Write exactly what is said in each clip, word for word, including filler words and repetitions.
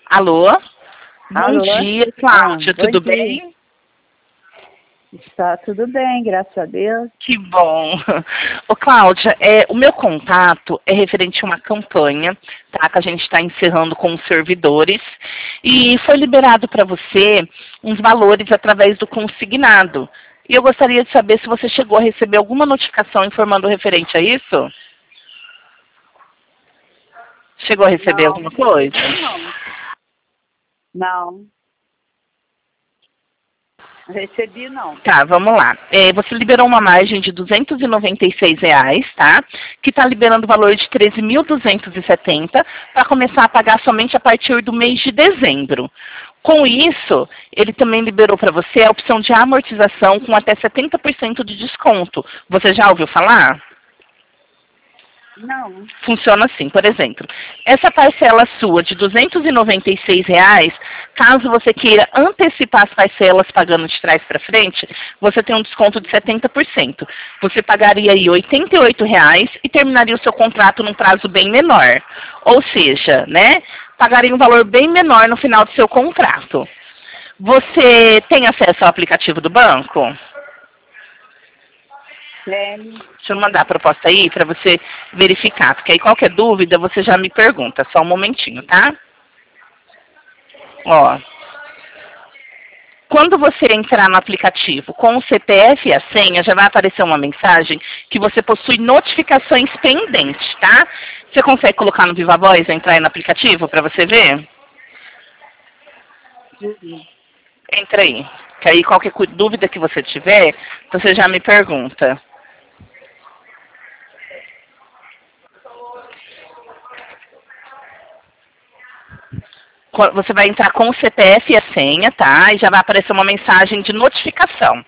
Alô? Alô? Bom dia, Cláudia, Ah, tudo bom dia. bem? Está tudo bem, graças a Deus. Que bom. Ô, Cláudia, é, o meu contato é referente a uma campanha, tá, que a gente está encerrando com os servidores, e foi liberado para você uns valores através do consignado. E eu gostaria de saber se você chegou a receber alguma notificação informando referente a isso? Chegou a receber Não, alguma coisa? não. Não. Recebi não. Tá, vamos lá. É, você liberou uma margem de duzentos e noventa e seis reais, tá? Que está liberando o valor de treze mil duzentos e setenta para começar a pagar somente a partir do mês de dezembro. Com isso, ele também liberou para você a opção de amortização com até setenta por cento de desconto. Você já ouviu falar? Não. Funciona assim, por exemplo, essa parcela sua de duzentos e noventa e seis reais, caso você queira antecipar as parcelas pagando de trás para frente, você tem um desconto de setenta por cento. Você pagaria aí oitenta e oito reais e terminaria o seu contrato num prazo bem menor. Ou seja, né, pagaria um valor bem menor no final do seu contrato. Você tem acesso ao aplicativo do banco? Tem. Deixa eu mandar a proposta aí para você verificar, porque aí qualquer dúvida você já me pergunta. Só um momentinho, tá? Ó. Quando você entrar no aplicativo com o C P F e a senha, já vai aparecer uma mensagem que você possui notificações pendentes, tá? Você consegue colocar no Viva Voz e entrar aí no aplicativo para você ver? Uhum. Entra aí. Que aí qualquer dúvida que você tiver, você já me pergunta. Você vai entrar com o C P F e a senha, tá? E já vai aparecer uma mensagem de notificação.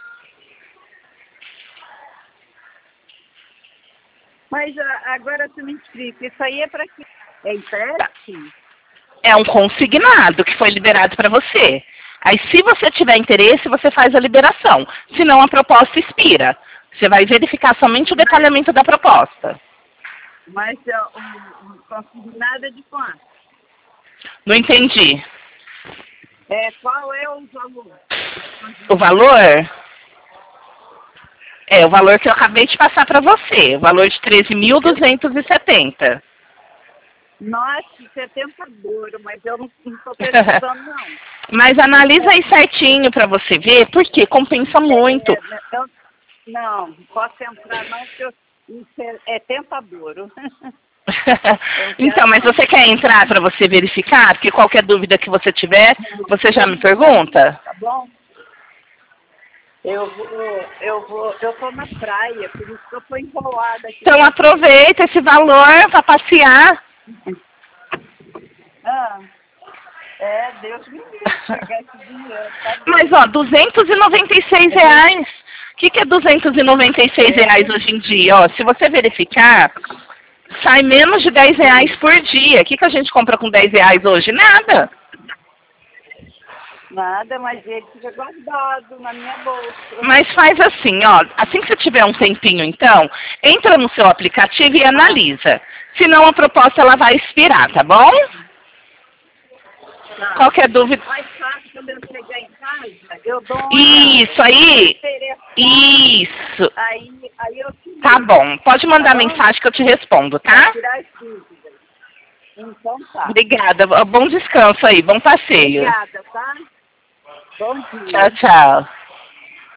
Mas a- agora tu me explica, isso aí é para quê? É empréstimo? É um consignado que foi liberado para você. Aí, se você tiver interesse, você faz a liberação. Senão, a proposta expira. Você vai verificar somente o detalhamento da proposta. Mas é um, um consignado é de quanto? Não entendi. É, qual é o valor? O valor? É o valor que eu acabei de passar para você. O valor de treze mil duzentos e setenta. Nossa, isso é tentador, mas eu não estou precisando, não. Mas analisa aí certinho para você ver, porque compensa muito. É, é, eu, não, posso entrar não, porque eu, isso é, é tentador. Então, mas você quer entrar para você verificar? Porque qualquer dúvida que você tiver, você já me pergunta? Tá bom? Eu vou, eu vou, eu tô na praia, por isso que eu tô enrolada aqui. Então aproveita esse valor para passear. Ah, é, Deus me livre pegar esse dinheiro, tá bom? Mas ó, duzentos e noventa e seis reais. O que, que é duzentos e noventa e seis reais hoje em dia? Ó, se você verificar, sai menos de dez reais por dia. O que, que a gente compra com dez reais hoje? Nada. Nada, mas ele fica guardado na minha bolsa. Mas faz assim, ó, assim que você tiver um tempinho, então, entra no seu aplicativo e analisa. Senão a proposta ela vai expirar, tá bom? Tá. Qualquer dúvida. Mais fácil quando eu chegar em casa, eu dou uma Isso aí. Isso. Aí, aí eu te Tá bom. Pode mandar Tá bom? mensagem que eu te respondo, Pra tá? tirar as dúvidas. Então tá. Obrigada. Bom descanso aí. Bom passeio. Obrigada, tá? Bom dia. Tchau, tchau.